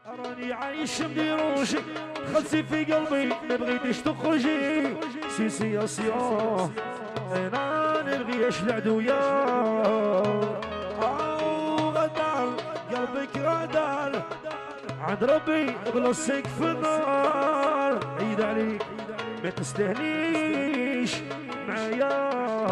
راني عايش مديروشي خلصي في قلبي ما بغيتيش تخرجي سياسيون انا نبغيش العدوية غدال قلبك غدال عند ربي بلصيك في النار عيد عليك ما تستهنيش معايا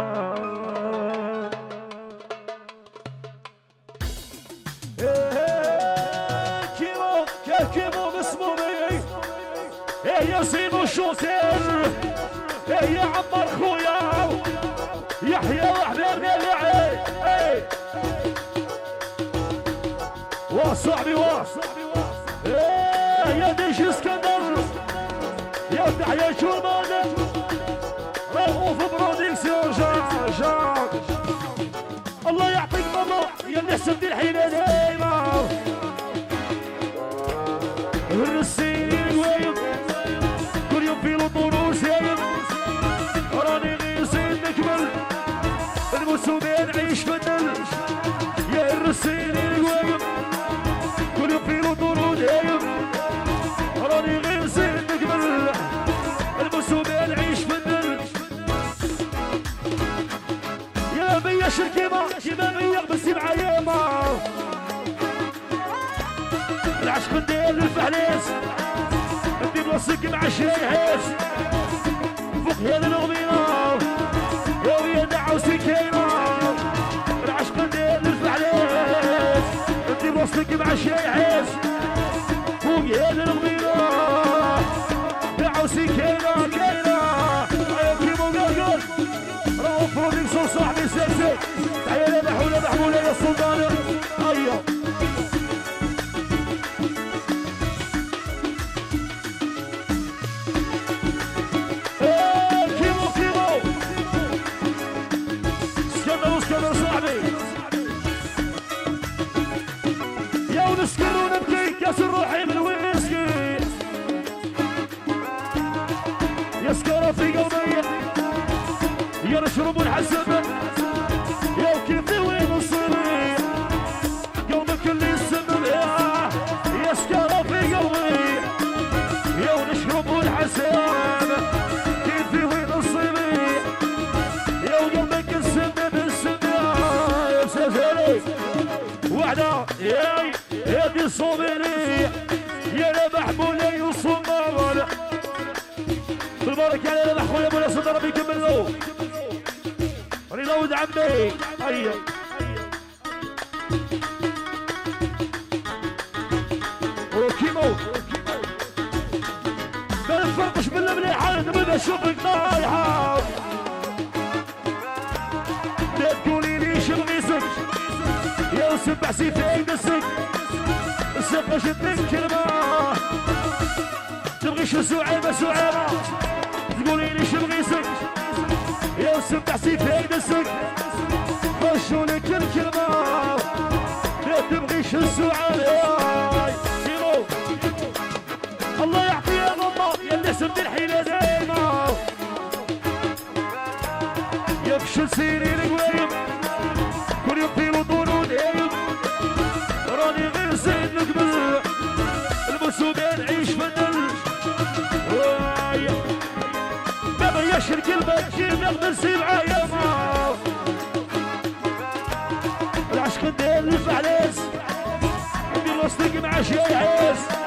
كيمو مسمومي يا سيدو شوتير يا عمر خويا يحيى وحبيبنا اللي وصاحبي يا ديش اسكندر يا تحية شورمان رؤوف برودكسيون جاك الله يعطيك ماما يا اللي حسبتي الحين دايما الرسيل وايد كل يوم في لطور وسايب راني غيصين نكمل المسؤولين نعيش بدل يا الرسيل وايد كل يوم في لطور ودايب راني غيصين نكمل المسؤولين نعيش بدل يا بيا شركيمة كيما بيا بس معايا ما العشق ندير للفحليس ندي بلاصتك مع الشايحيس فوق هذا الأغنية يا ويا دعوسي كاينة العشق ندير للفحليس ندي بلاصتك مع الشايحيس فوق هذا الأغنية دعوسي كاينة كيمو قلقل راهو برودكسيون صاحبي سكسي تحية لمحمولة يا سلطانة أيوه نسكر ونبكي كاس الروحي من ويسكي يسكر في قلبي يا نشرب ونحسب يا كيف وين نصير قلبك اللي يسبب يسكر في قلبي يا نشرب ونحسب كيف وين نصير يا قلبك السبب يا مسافري وحده يا دي صوبيني يا ربح مولاي وصمار بالبركة يا ربح خويا مولاي صدر ربي يكمل له رضا ولد عمي هيا وكيمو ما نفرقش بالمليحة نبدا نشوفك طايحة لا تقولي لي شغليسك يا سبع سيفين نسك السقة شدك كلمة تبغيش سعيبة تقولي لي شبغيسك يا سبع سيفين نسك خشولك الكلمة لا تبغيش سعيبة الله يعطي يا ماما يا اللي سبت الحيلة دايما يفشل سيري القويم كل يوم في لطول ودايم راني غير زين نقبل المسؤولين نعيش بدل بابا يشرك البكي نقبل سبعايا ما العشق ندير الفعليس ندير وسطك مع شي عيس